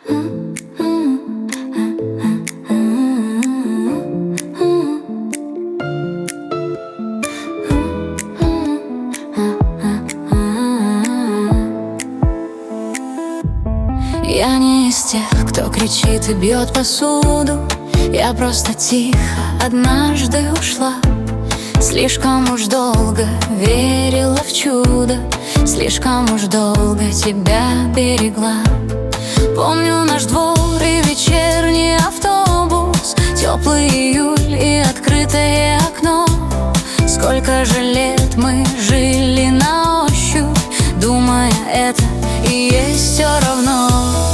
Я не из тех, кто кричит и бьет посуду. Я просто тихо однажды ушла. Слишком уж долго верила в чудо, слишком уж долго тебя берегла. Помню наш двор и вечерний автобус, теплый июль и открытое окно. Сколько же лет мы жили на ощупь, думая, это и есть все равно.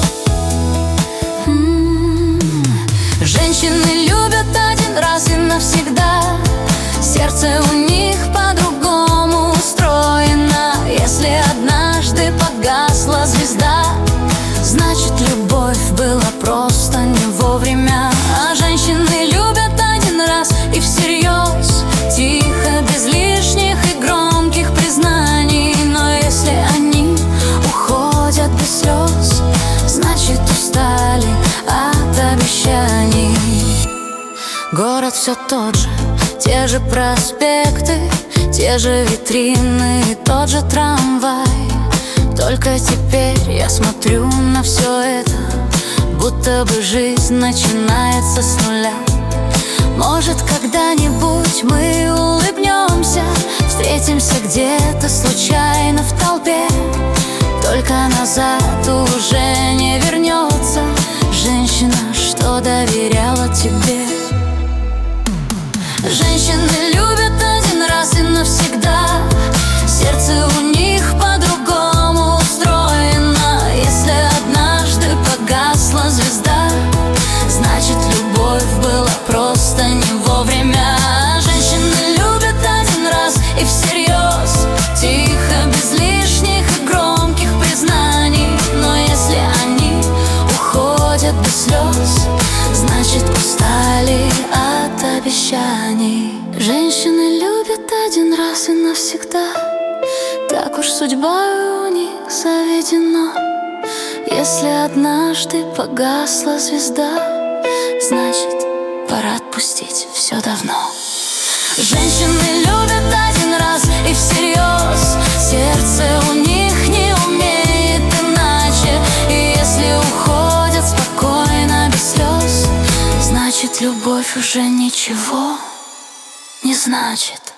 Женщины любят один раз и навсегда. Сердце у них по-другому устроено. Если однажды погасла звезда, значит, любовь была просто не вовремя. А женщины любят один раз и всерьез, тихо, без лишних и громких признаний. Но если они уходят без слез, значит, устали от обещаний. Город все тот же, те же проспекты, те же витрины и тот же трамвай. Только теперь я смотрю на все это, будто бы жизнь начинается с нуля. Может, когда-нибудь мы улыбнемся, встретимся где-то случайно в толпе. Только назад уже не вернется женщина, что доверяла тебе. Женщины любят один раз и навсегда. Сердце у них по-другому устроено. Если однажды погасла звезда, значит, любовь была просто не вовремя. Женщины любят один раз и всерьез, тихо, без лишних и громких признаний. Но если они уходят без слез, значит, устали от обещаний. Женщины любят один раз и навсегда. Так уж судьба у них заведена. Если однажды погасла звезда, значит, пора отпустить все давно. Женщины любят один раз и всерьез, сердце у них не умеет иначе. И если уходят спокойно, без слез, значит, любовь уже ничего не значит.